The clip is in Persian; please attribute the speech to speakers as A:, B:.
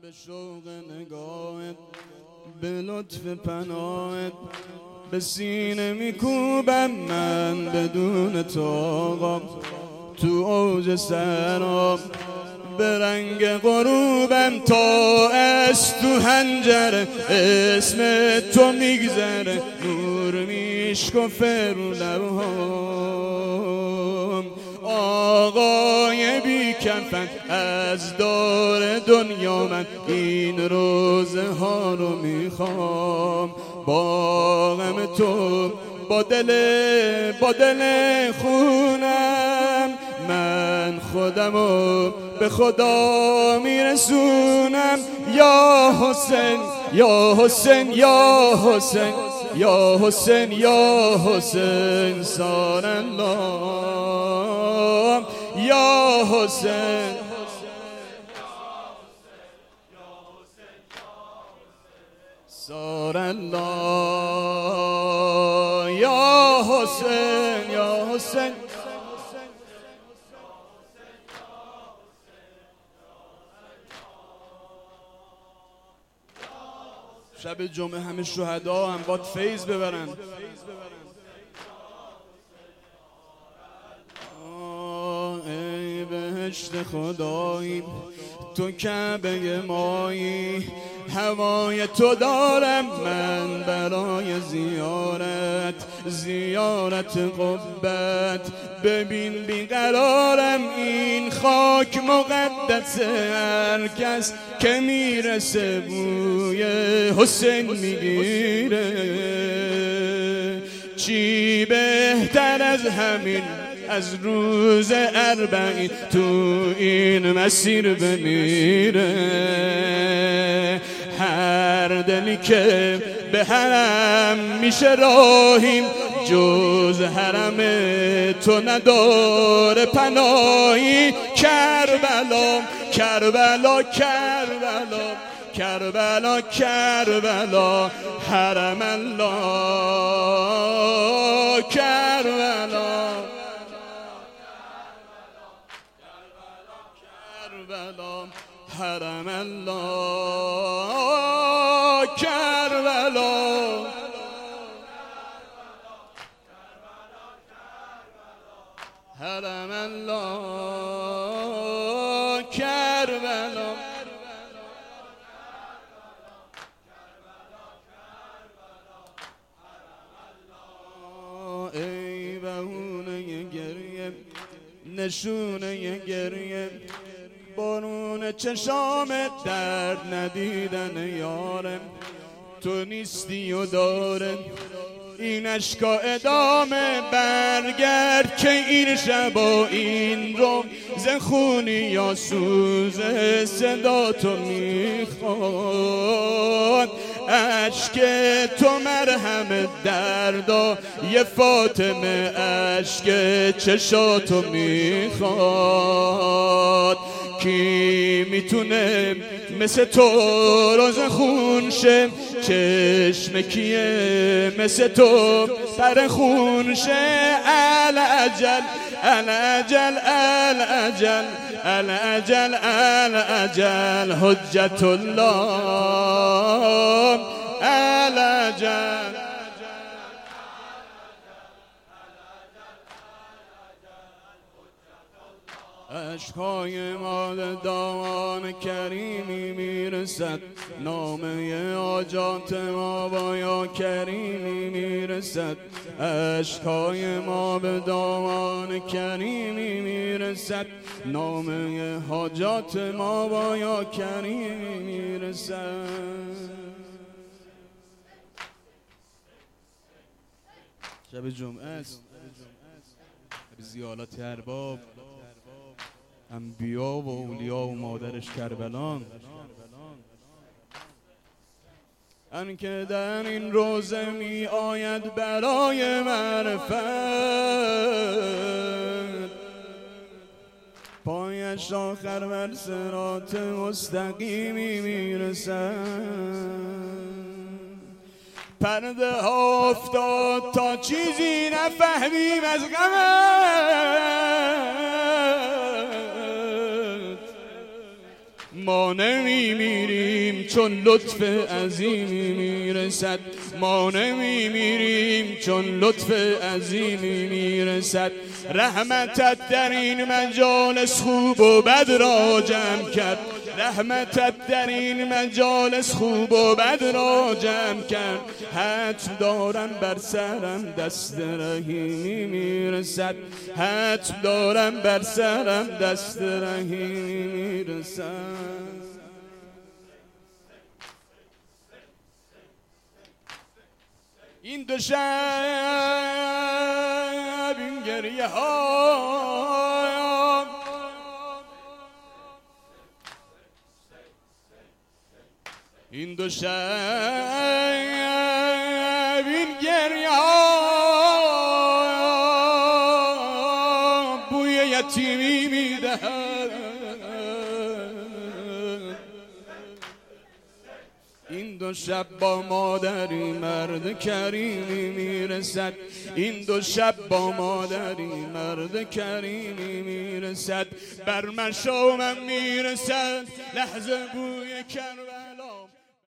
A: به شوق نگاهت، به لطف پناهت به سینه میکوبم من بدون تو آقا، تو اوج سراب به رنگ غروبم تا از تو هنجره اسم تو میگذره، نور میشکفه رو لبهام. آقای بی کفن از دور دنیا من این روزه ها رو میخوام، با غم تو با دل خونم من خودمو به خدا میرسونم. یا حسین یا حسین یا حسین یا حسین یا حسین سار الله یا حسین سار الله یا حسین یا حسین. شب جمعه همه شهدا هم باید فیض ببرن. ای بهشت خدایی تو کعبه مایی، هوای تو دارم من برای زیارت قبت. ببین بیقرارم این خاک مقدس، هر کس که میرسه بوی حسین میگیره. چی بهتر از همین از روز اربعین تو این مسیر بمیره. هر دلی که به حرم میشه راهیم، جز حرم تو نداره پناهی. کربلا کربلا کربلا کربلا کربلا حرم الله کربلا کربلا حرم الله کربلا حرم الله کربلا. ای بهونه گریه نشونه گریه، بارون چشامت درد ندیدن یارم. تو نیستی و داره این اشکا ادامه، برگرد که این شبا این رو زخونی یا سوز صدا تو میخواد. اشک تو مرهم دردا یه فاطمه، اشک چشاتو میخواد. کی میتونه مثل تو روز خون شه، چشم کیه مثل تو سر خون شه. الاجل الاجل الاجل الاجل الاجل حجت الله الاجل. عشقای ما به دامان کریمی میرسد، نامه حاجات ما با یا کریمی میرسد. عشقای ما به دامان کریمی میرسد، نامه حاجات ما با یا کریمی میرسد. شب جمعه است، زیارت ارباب انبیا و اولیا و مادرش کربلان. ان که در این روزه می آید برای معرفت، پایش آخر بر صراط مستقیمی میرسد. پرده ها افتاد تا چیزی نفهمیم از غمت، ما نمیمیریم چون لطف عظیمی میرسد، ما نمیمیریم چون لطف عظیمی میرسد. رحمتت در این مجالس خوب و بد را جمع کرد، رحمتت در این مجالس خوب و بد را جمع کرد. حتم دارم بر سرم دست رحیمی میرسد، حتم دارم بر سرم دست رحیمی میرسد. این دو شب این گریه ها، این دو شب این گریه ها بوی یتیمی میدهد. این دو شب با مادری مرد کریمی میرسد، این دو شب با مادری مرد کریمی میرسد. بر مشامم میرسد لحظه بوی کربلا.